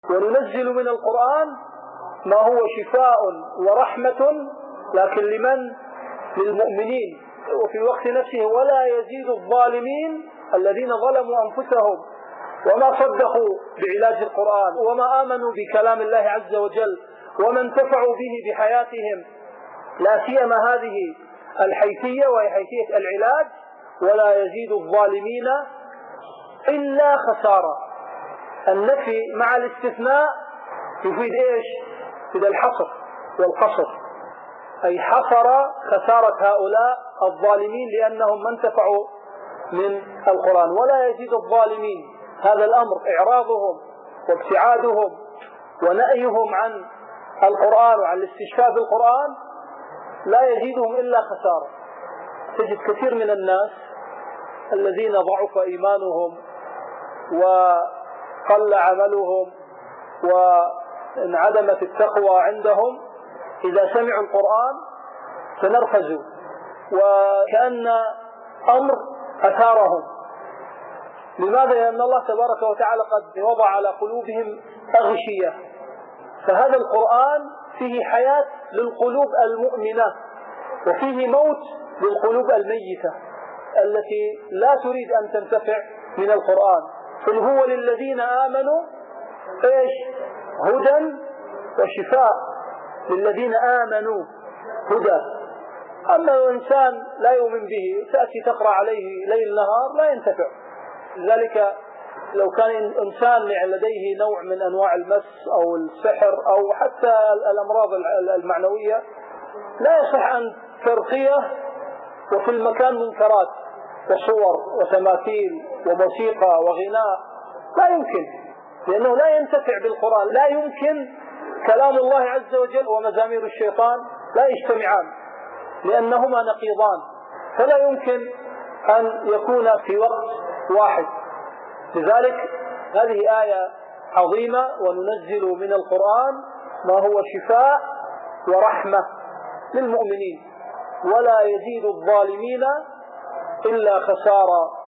وننزل من القرآن ما هو شفاء ورحمة، لكن لمن؟ للمؤمنين. وفي الوقت نفسه ولا يزيد الظالمين الذين ظلموا أنفسهم وما صدقوا بعلاج القرآن وما آمنوا بكلام الله عز وجل وما انتفعوا به بحياتهم، لا سيما هذه الحيثية وهي حيثية العلاج. ولا يزيد الظالمين إلا خسارة. النفي مع الاستثناء يفيد إيش؟ يفيد الحصر والقصر، أي حصر خسارة هؤلاء الظالمين لأنهم ما انتفعوا من القرآن. ولا يزيد الظالمين، هذا الأمر إعراضهم وابتعادهم ونأيهم عن القرآن وعن الاستشفاء بالقرآن لا يزيدهم إلا خسارة. تجد كثير من الناس الذين ضعف إيمانهم وقل عملهم وانعدمت التقوى عندهم إذا سمعوا القرآن تنرفزوا وكأن أمر أثارهم. لماذا؟ لأن الله تبارك وتعالى قد وضع على قلوبهم أغشية، فهذا القرآن فيه حياة للقلوب المؤمنة وفيه موت للقلوب الميتة التي لا تريد أن تنتفع من القرآن. قل هو للذين آمنوا إيش؟ هدى وشفاء. للذين آمنوا هدى. أما الإنسان لا يؤمن به تأتي تقرأ عليه ليل نهار لا ينتفع. لذلك لو كان إنسان لديه نوع من أنواع المس أو السحر أو حتى الأمراض المعنوية لا يصح أن ترقيه وفي المكان منكرات وصور وتماثيل وموسيقى وغناء، لا يمكن، لأنه لا ينتفع بالقرآن. لا يمكن كلام الله عز وجل ومزامير الشيطان لا يجتمعان لأنهما نقيضان، فلا يمكن أن يكون في وقت واحد. لذلك هذه آية عظيمة. وننزل من القرآن ما هو شفاء ورحمة للمؤمنين ولا يزيد الظالمين إلا خسارة.